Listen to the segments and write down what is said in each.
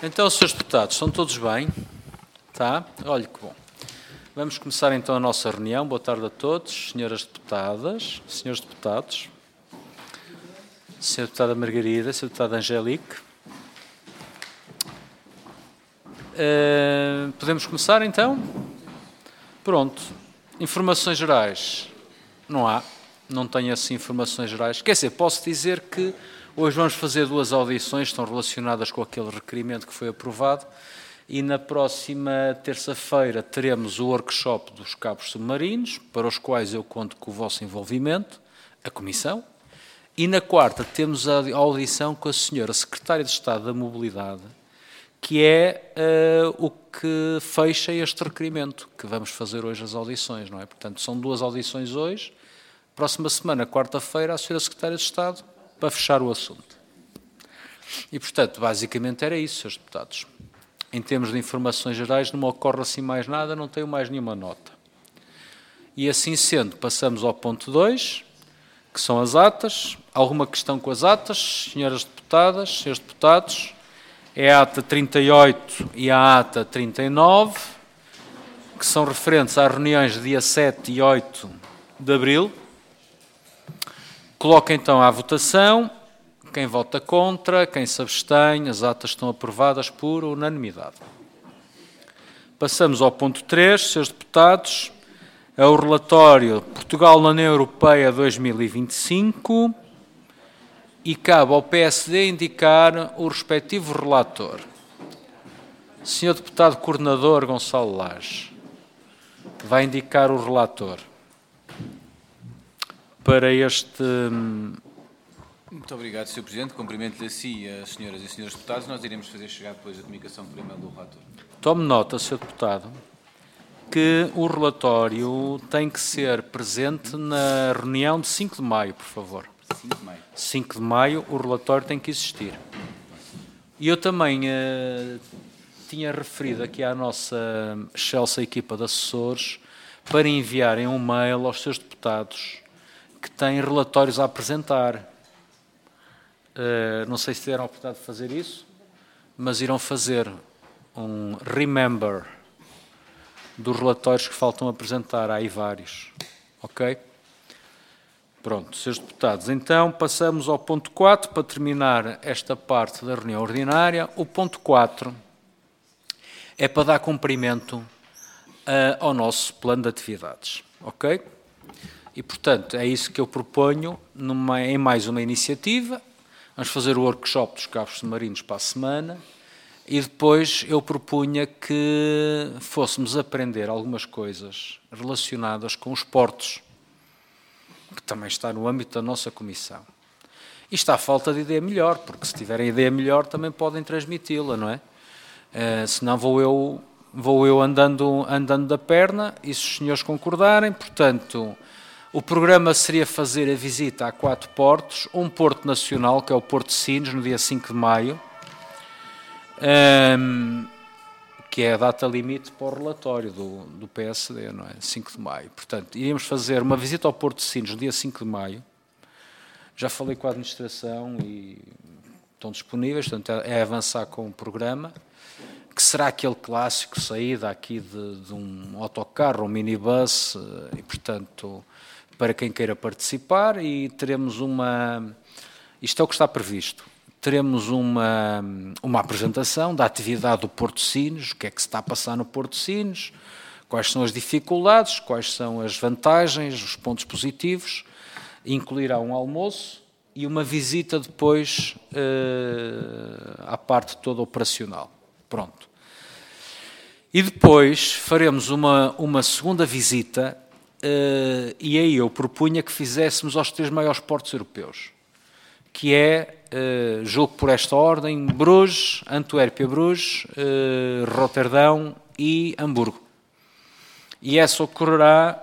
Então, senhores deputados, estão todos bem? Tá? Olha que bom. Vamos começar então a nossa reunião. Boa tarde a todos, senhoras deputadas, senhores deputados, senhora deputada Margarida, senhora deputada Angélique. Podemos começar então? Pronto. Informações gerais? Não há. Não tenho assim informações gerais. Quer dizer, posso dizer que hoje vamos fazer duas audições, estão relacionadas com aquele requerimento que foi aprovado, e na próxima terça-feira teremos o workshop dos cabos submarinos, para os quais eu conto com o vosso envolvimento, a Comissão, e na quarta temos a audição com a senhora Secretária de Estado da Mobilidade, que é o que fecha este requerimento, que vamos fazer hoje as audições, não é? Portanto, são duas audições hoje, próxima semana, quarta-feira, a senhora Secretária de Estado, para fechar o assunto. E, portanto, basicamente era isso, senhores deputados. Em termos de informações gerais, não me ocorre assim mais nada, não tenho mais nenhuma nota. E assim sendo, passamos ao ponto 2, que são as atas. Alguma questão com as atas, senhoras deputadas, senhores deputados? É a ata 38 e a ata 39, que são referentes às reuniões de dia 7 e 8 de abril. Coloco então à votação. Quem vota contra, quem se abstém, as atas estão aprovadas por unanimidade. Passamos ao ponto 3, senhores deputados, é o relatório Portugal na União Europeia 2025 e cabe ao PSD indicar o respectivo relator. Senhor deputado coordenador Gonçalo Lage, vai indicar o relator para este... Muito obrigado, Sr. Presidente. Cumprimento-lhe a si, as senhoras e senhores deputados. Nós iremos fazer chegar depois a comunicação por e-mail do relator. Tome nota, Sr. Deputado, que o relatório tem que ser presente na reunião de 5 de maio, por favor. 5 de maio. 5 de maio, o relatório tem que existir. E eu também tinha referido aqui à nossa excelsa equipa de assessores para enviarem um mail aos seus deputados que têm relatórios a apresentar. Não sei se tiveram a oportunidade de fazer isso, mas irão fazer um remember dos relatórios que faltam apresentar. Há aí vários. Ok? Pronto, senhores deputados. Então, passamos ao ponto 4, para terminar esta parte da reunião ordinária. O ponto 4 é para dar cumprimento ao nosso plano de atividades. Ok? E, portanto, é isso que eu proponho em mais uma iniciativa. Vamos fazer o workshop dos cabos submarinos para a semana e depois eu propunha que fôssemos aprender algumas coisas relacionadas com os portos, que também está no âmbito da nossa comissão. E está à falta de ideia melhor, porque se tiverem ideia melhor também podem transmiti-la, não é? Senão vou eu andando da perna e se os senhores concordarem, portanto... O programa seria fazer a visita a 4 portos, um porto nacional, que é o Porto de Sines, no dia 5 de maio, que é a data limite para o relatório do PSD, não é? 5 de maio. Portanto, iríamos fazer uma visita ao Porto de Sines no dia 5 de maio. Já falei com a administração e estão disponíveis, portanto, é avançar com o programa, que será aquele clássico, saída aqui de um autocarro, um minibus, e, portanto... para quem queira participar, e teremos isto é o que está previsto, teremos uma apresentação da atividade do Porto de Sines, o que é que se está a passar no Porto de Sines, quais são as dificuldades, quais são as vantagens, os pontos positivos, incluirá um almoço e uma visita depois à parte toda operacional. Pronto. E depois faremos uma segunda visita. E aí eu propunha que fizéssemos aos 3 maiores portos europeus, que é, julgo por esta ordem, Bruges, Antuérpia-Bruges, Roterdão e Hamburgo. E essa ocorrerá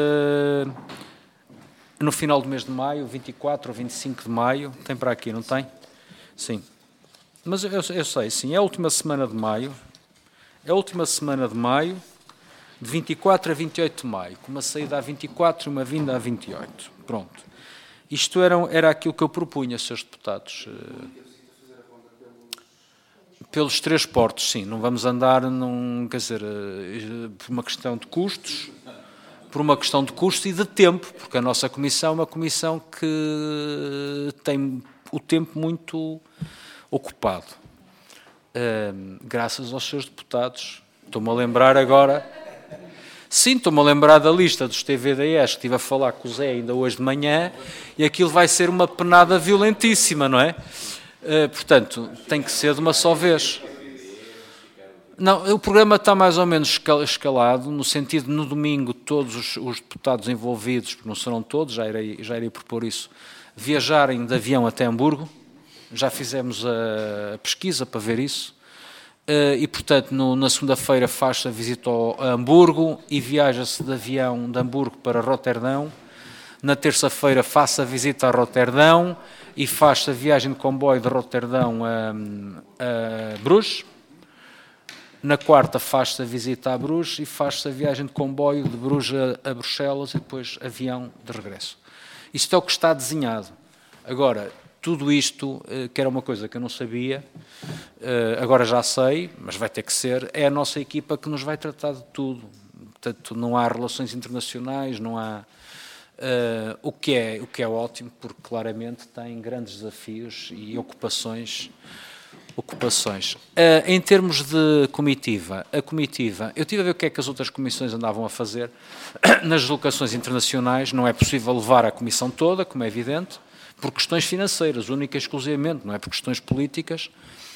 no final do mês de maio, 24 ou 25 de maio. Tem para aqui, não tem? Sim. Mas eu sei, sim, é a última semana de maio. É a última semana de maio, de 24 a 28 de maio, com uma saída a 24 e uma vinda a 28. Pronto. Isto era aquilo que eu propunha, senhores deputados. Pelos 3 portos, sim. Não vamos andar, por uma questão de custos, e de tempo, porque a nossa comissão é uma comissão que tem o tempo muito ocupado. Graças aos seus deputados. Estou-me a lembrar agora... Sim, estou-me a lembrar da lista dos TVDS, que estive a falar com o Zé ainda hoje de manhã, e aquilo vai ser uma penada violentíssima, não é? Portanto, tem que ser de uma só vez. Não, o programa está mais ou menos escalado, no sentido de, no domingo, todos os deputados envolvidos, porque não serão todos, já irei propor isso, viajarem de avião até Hamburgo. Já fizemos a pesquisa para ver isso. E, portanto, na segunda-feira faz-se a visita a Hamburgo e viaja-se de avião de Hamburgo para Roterdão. Na terça-feira faz-se a visita a Roterdão e faz-se a viagem de comboio de Roterdão a Bruges. Na quarta faz-se a visita a Bruges e faz-se a viagem de comboio de Bruges a Bruxelas e depois avião de regresso. Isto é o que está desenhado. Agora, tudo isto, que era uma coisa que eu não sabia, agora já sei, mas vai ter que ser, é a nossa equipa que nos vai tratar de tudo. Portanto, não há relações internacionais, não há... o que é ótimo, porque claramente tem grandes desafios e ocupações. Em termos de comitiva, eu estive a ver o que é que as outras comissões andavam a fazer nas deslocações internacionais. Não é possível levar a comissão toda, como é evidente, por questões financeiras, única e exclusivamente, não é por questões políticas.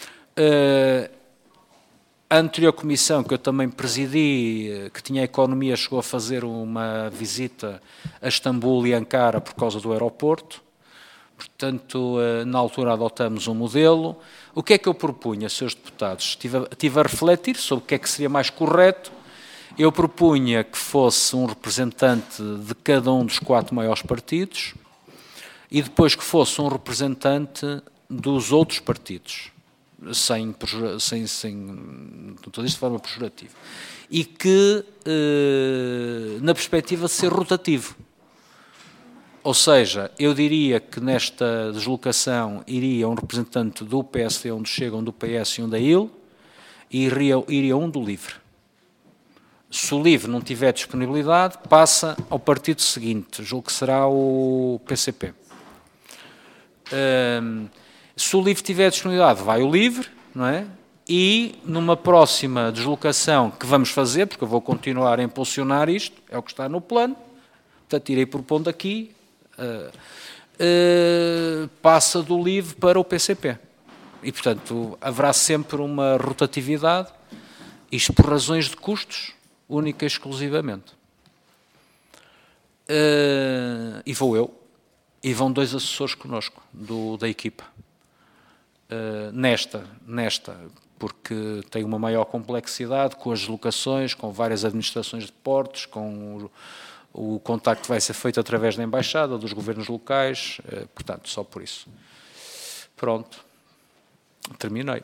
A anterior comissão, que eu também presidi, que tinha a economia, chegou a fazer uma visita a Istambul e Ankara por causa do aeroporto. Portanto, na altura adotamos um modelo. O que é que eu propunha, seus deputados? Estive a refletir sobre o que é que seria mais correto. Eu propunha que fosse um representante de cada um dos 4 maiores partidos e depois que fosse um representante dos outros partidos, não estou a dizer de forma pejorativa, e que, na perspectiva de ser rotativo. Ou seja, eu diria que nesta deslocação iria um representante do PSD, onde chegam do PS e um da IL, e iria um do LIVRE. Se o LIVRE não tiver disponibilidade, passa ao partido seguinte, julgo que será o PCP. Se o LIVRE tiver disponibilidade, vai o LIVRE, não é? E numa próxima deslocação que vamos fazer, porque eu vou continuar a impulsionar isto, é o que está no plano, portanto irei propondo aqui, passa do LIVRE para o PCP. E, portanto, haverá sempre uma rotatividade, isto por razões de custos, única e exclusivamente. E vou eu, e vão 2 assessores connosco, da equipa. Nesta, porque tem uma maior complexidade, com as deslocações, com várias administrações de portos, com o contacto vai ser feito através da embaixada, dos governos locais, portanto, só por isso. Pronto, terminei.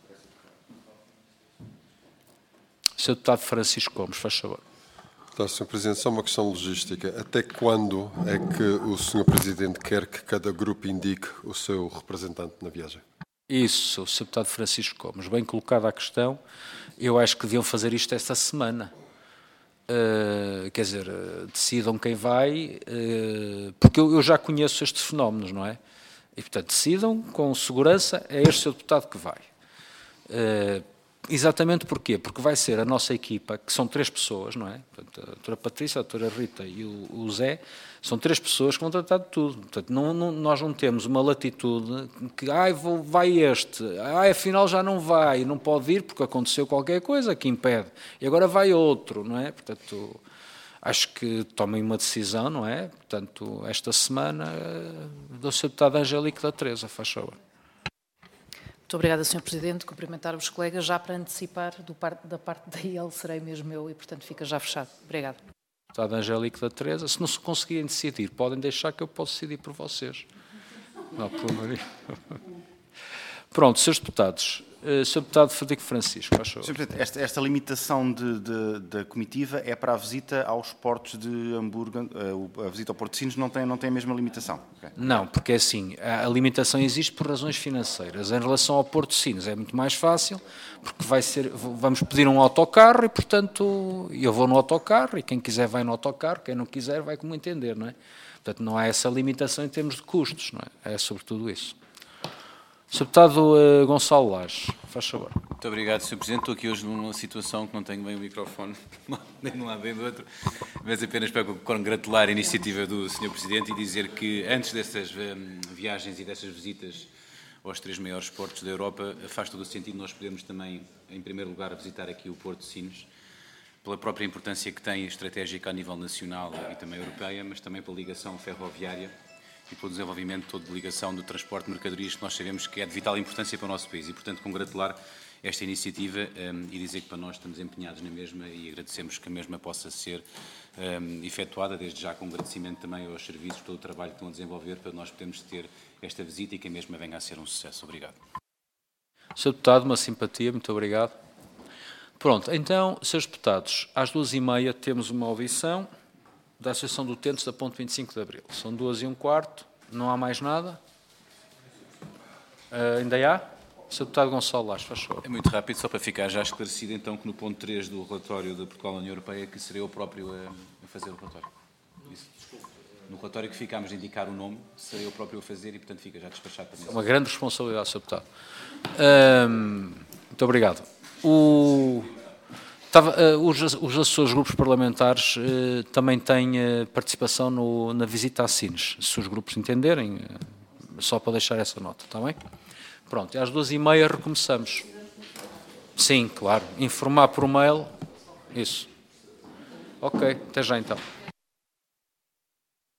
Sr. Deputado Francisco Gomes, faz favor. Sr. Presidente, só uma questão logística. Até quando é que o Sr. Presidente quer que cada grupo indique o seu representante na viagem? Isso, Sr. Deputado Francisco Gomes, bem colocada a questão. Eu acho que deviam fazer isto esta semana. Quer dizer, decidam quem vai, porque eu já conheço estes fenómenos, não é? E, portanto, decidam com segurança, é este seu deputado que vai. Exatamente porquê? Porque vai ser a nossa equipa, que são 3 pessoas, não é? Portanto, a doutora Patrícia, a doutora Rita e o Zé, são 3 pessoas que vão tratar de tudo. Portanto, nós não temos uma latitude que, vai este, afinal já não vai, não pode ir porque aconteceu qualquer coisa que impede, e agora vai outro, não é? Portanto, acho que tomem uma decisão, não é? Portanto, esta semana, do Sr. Deputado Angélico da Teresa, faz favor. Muito obrigada, Sr. Presidente. Cumprimentar os colegas já para antecipar da parte da IEL, serei mesmo eu e, portanto, fica já fechado. Obrigado. Deputado Angélico da Teresa, se não se conseguirem decidir, podem deixar que eu possa decidir por vocês. Não há problema nenhum. Pronto, Srs. Deputados, Sr. Deputado Frederico Francisco, faz favor. Sr. Presidente, esta limitação da comitiva é para a visita aos portos de Hamburgo, a visita ao Porto de Sines não tem a mesma limitação? Okay. Não, porque é assim, a limitação existe por razões financeiras. Em relação ao Porto de Sines é muito mais fácil, porque vamos pedir um autocarro e, portanto, eu vou no autocarro e quem quiser vai no autocarro, quem não quiser vai como entender, não é? Portanto, não há essa limitação em termos de custos, não é? É sobretudo isso. Sr. Deputado Gonçalo Lage, faz favor. Muito obrigado, Sr. Presidente. Estou aqui hoje numa situação que não tenho bem o microfone, nem de um lado nem do outro, mas apenas para congratular a iniciativa do Sr. Presidente e dizer que antes dessas viagens e dessas visitas aos 3 maiores portos da Europa, faz todo o sentido nós podermos também, em primeiro lugar, visitar aqui o Porto de Sines, pela própria importância que tem estratégica a nível nacional e também europeia, mas também pela ligação ferroviária e pelo desenvolvimento todo de ligação do transporte de mercadorias, que nós sabemos que é de vital importância para o nosso país. E, portanto, congratular esta iniciativa e dizer que para nós estamos empenhados na mesma e agradecemos que a mesma possa ser efetuada, desde já com agradecimento também aos serviços, todo o trabalho que estão a desenvolver para nós podermos ter esta visita e que a mesma venha a ser um sucesso. Obrigado. Sr. Deputado, uma simpatia, muito obrigado. Pronto, então, Srs. Deputados, às 2h30 temos uma audição da Associação de Utentes da Ponte 25 de Abril. São 2h15, não há mais nada? Ainda há? Sr. Deputado Gonçalo Lage, faz favor. É muito rápido, só para ficar já esclarecido, então, que no ponto 3 do relatório de Portugal à União Europeia, que serei eu próprio a fazer o relatório. Isso. No relatório que ficámos a indicar o nome, serei eu próprio a fazer e, portanto, fica já despachado também. É uma grande responsabilidade, Sr. Deputado. Muito obrigado. Os assessores grupos parlamentares também têm participação na visita a Sines, se os grupos entenderem, só para deixar essa nota, está bem? Pronto, e às 2h30 recomeçamos. Sim, claro, informar por mail, isso. Ok, até já então.